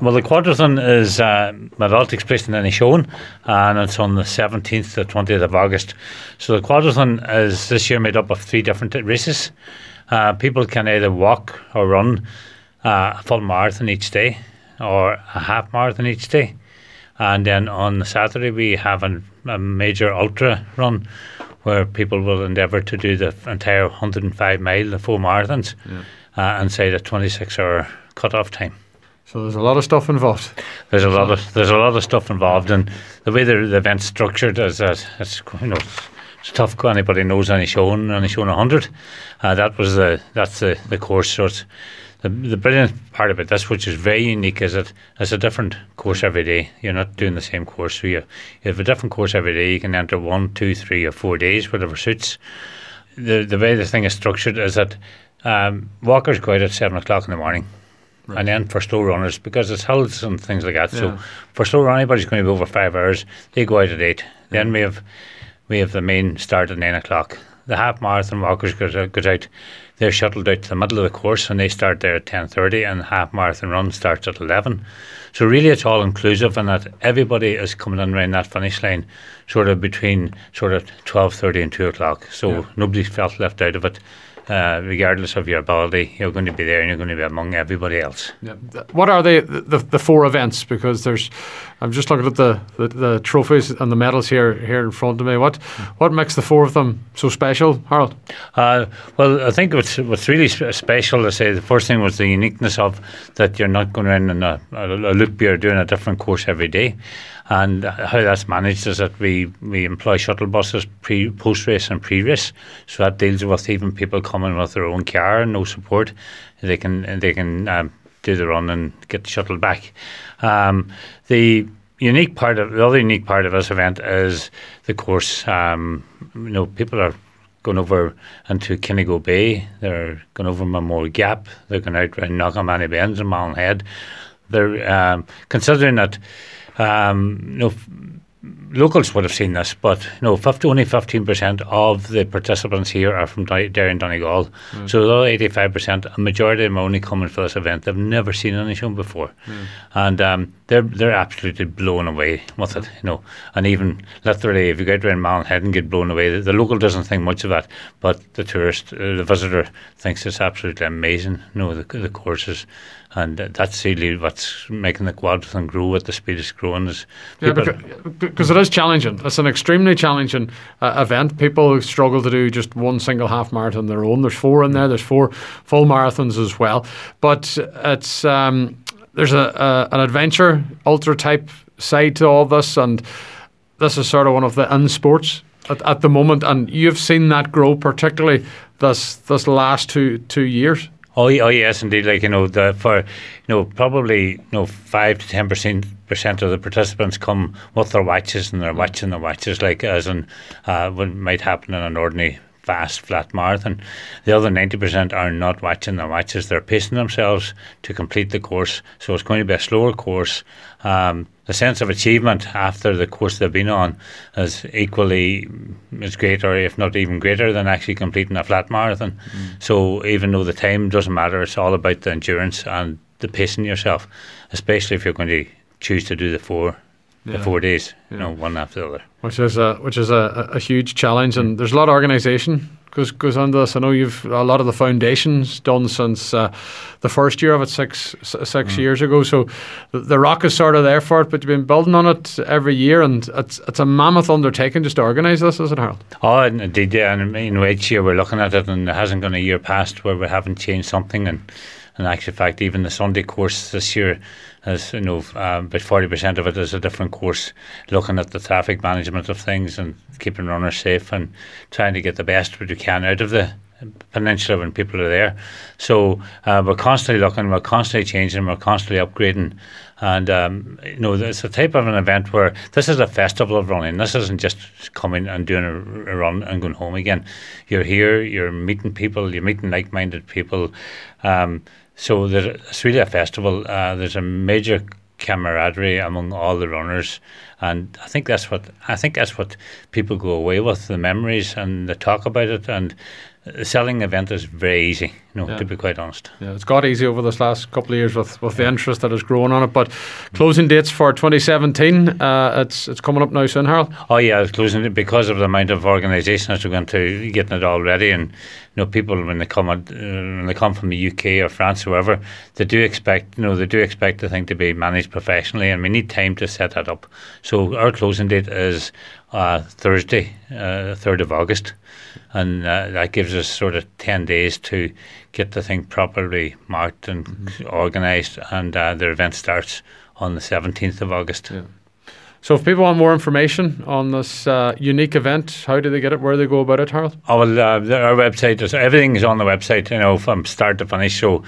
Well, the quadrathon is Madal takes place in Inishowen, and it's on the 17th to 20th of August. So the quadrathon is this year made up of 3 different races. People can either walk or run a full marathon each day or a half marathon each day. And then on the Saturday we have a major ultra run where people will endeavour to do the entire 105 mile, the 4 marathons, inside a 26-hour cut-off time. So there's a lot of stuff involved. There's a lot of stuff involved, and the way the event's structured is that it's tough. Anybody knows Inishowen 100. That's the course. So it's the brilliant part about this, which is very unique, is that it's a different course every day. You're not doing the same course. So you have a different course every day. You can enter 1, 2, 3 or 4 days, whatever suits. The way the thing is structured is that walkers go out at 7 o'clock in the morning. Right. And then for slow runners, because it's hills and things like that, so for slow runner, anybody's going to be over 5 hours, they go out at 8. Then we have the main start at 9 o'clock. The half marathon walkers goes out, they're shuttled out to the middle of the course, and they start there at 10:30, and the half marathon run starts at 11. So really it's all inclusive, and that everybody is coming in around that finish line sort of between sort of 12:30 and 2 o'clock. So nobody felt left out of it. Regardless of your ability, you're going to be there and you're going to be among everybody else. Yeah. What are the 4 events? Because I'm just looking at the trophies and the medals here in front of me. What makes the 4 of them so special, Harold? Well, I think what's really special, to say, the first thing was the uniqueness of that you're not going around in a loop, you're doing a different course every day. And how that's managed is that we employ shuttle buses post-race and pre-race. So that deals with even people coming with their own car and no support. They can do the run and get shuttled back. The other unique part of this event is the course. People are going over into Kinnigo Bay. They're going over Memorial Gap. They're going out around Knockemany Bends and Malin Head. They're considering that. Locals would have seen this, but only 15% of the participants here are from Derry and Donegal. So the other 85%, a majority of them are only coming for this event. They've never seen Inishowen before, and they're absolutely blown away with it. And even literally, if you get around Malin Head and get blown away, the local doesn't think much of that, but the tourist, the visitor, thinks it's absolutely amazing. The courses. And that's really what's making the quadrathon grow at the speed it's growing. Because it is challenging. It's an extremely challenging event. People struggle to do just one single half marathon on their own. There's 4 in there. There's 4 full marathons as well. But it's there's an adventure, ultra type side to all this, and this is sort of one of the in-sports at the moment. And you've seen that grow, particularly this last two years. Oh yes, indeed. Probably 5 to 10% of the participants come with their watches, and they're watching their watches, like as in what might happen in an ordinary fast flat marathon. The other 90% are not watching their watches. They're pacing themselves to complete the course. So it's going to be a slower course. The sense of achievement after the course they've been on is equally as great, or if not even greater, than actually completing a flat marathon. So even though the time doesn't matter, it's all about the endurance and the pacing yourself, especially if you're going to choose to do the 4 days, one after the other. Which is a huge challenge, and there's a lot of organisation goes on to this. I know you've a lot of the foundations done since the first year of it six years ago. So the rock is sort of there for it, but you've been building on it every year, and it's a mammoth undertaking just to organise this, isn't it, Harold? Oh, indeed, yeah. And each year we're looking at it, and there hasn't gone a year past where we haven't changed something. And in actual fact, even the Sunday course this year has, about 40% of it is a different course, looking at the traffic management of things and keeping runners safe and trying to get the best we can out of the peninsula when people are there. So we're constantly looking, we're constantly changing, we're constantly upgrading. And, it's a type of an event where this is a festival of running. This isn't just coming and doing a run and going home again. You're here, you're meeting people, you're meeting like-minded people. So it's really a festival. There's a major camaraderie among all the runners, and I think that's what people go away with, the memories and the talk about it. And the selling event is very easy, to be quite honest. Yeah, it's got easy over this last couple of years with the interest that has grown on it. But closing dates for 2017, it's coming up now soon, Harold. Oh yeah, it's closing because of the amount of organisation that's going to getting it all ready. And people when they come from the UK or France, whoever, they do expect the thing to be managed professionally, and we need time to set that up. So our closing date is Thursday, 3rd of August. And that gives us sort of 10 days to get the thing properly marked and organised, and the event starts on the 17th of August. Yeah. So if people want more information on this unique event, how do they get it? Where do they go about it, Harold? Oh, well, our website everything is on the website, from start to finish. So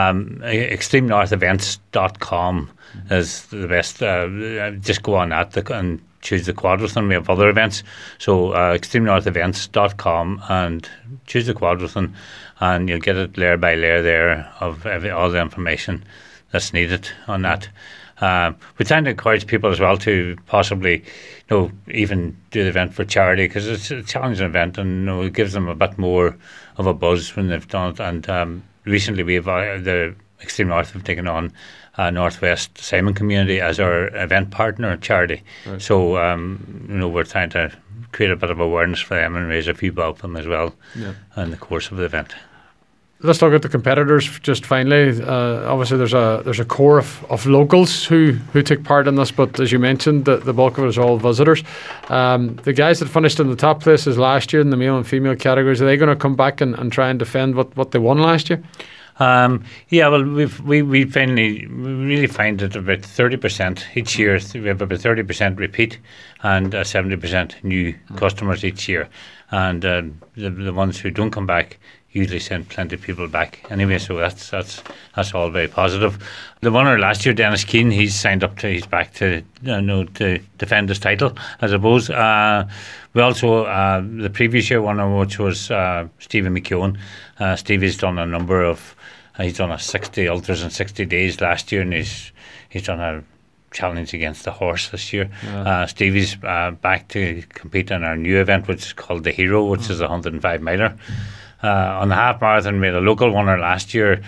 ExtremeNorthEvents.com is the best. Just go on that and choose the Quadrathon. We have other events, so ExtremeNorthEvents.com and choose the Quadrathon, and you'll get it layer by layer there of all the information that's needed on that. We tend to encourage people as well to possibly, even do the event for charity, because it's a challenging event, and it gives them a bit more of a buzz when they've done it. And recently, we have the Extreme North have taken on Northwest Simon Community as our event partner charity. Right. So we're trying to create a bit of awareness for them and raise a few bob for them as well in the course of the event. Let's look at the competitors just finally. Obviously, there's a core of locals who took part in this, but as you mentioned, the bulk of it is all visitors. The guys that finished in the top places last year in the male and female categories, are they going to come back and try and defend what they won last year? Well, we really find that about 30% each year. We have about 30% repeat and 70% new customers each year, and the ones who don't come back usually send plenty of people back anyway. So that's all very positive. The winner last year, Dennis Keane, he's back to to defend his title, I suppose. We also the previous year winner, which was Stephen McKeown. Stevie's done a number of. He's done a 60 ultras in 60 days last year, and he's done a challenge against the horse this year. Yeah. Stevie's back to compete in our new event, which is called the Hero, which is a 105 miler. On the half marathon, we had a local winner last year,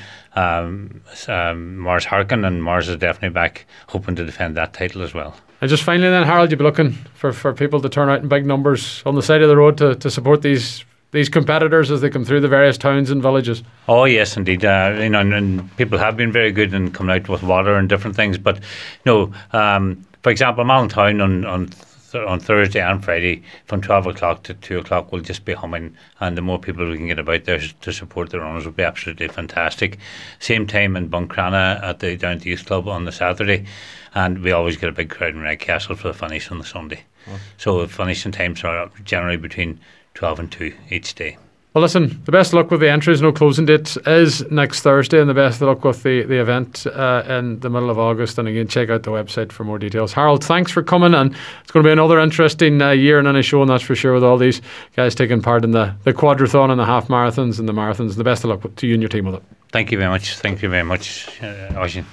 Mars Harkin, and Mars is definitely back, hoping to defend that title as well. And just finally then, Harold, you'll be looking for people to turn out in big numbers on the side of the road to support these competitors as they come through the various towns and villages. Oh yes, indeed. And people have been very good in coming out with water and different things. But for example, Mallintown on Thursday and Friday from 12 o'clock to 2 o'clock will just be humming, and the more people we can get about there to support the runners will be absolutely fantastic. Same time in Buncrana down at the Youth Club on the Saturday, and we always get a big crowd in Redcastle for the finish on the Sunday. Oh. So the finishing times are generally between 12 and 2 each day. Well, listen, the best of luck with the entries. No closing date is next Thursday, and the best of luck with the event in the middle of August. And again, check out the website for more details. Harold, thanks for coming, and it's going to be another interesting year in any show, and that's for sure, with all these guys taking part in the Quadrathon and the half marathons and the marathons. The best of luck to you and your team with it. Thank you very much. Thank you very much, Oisin.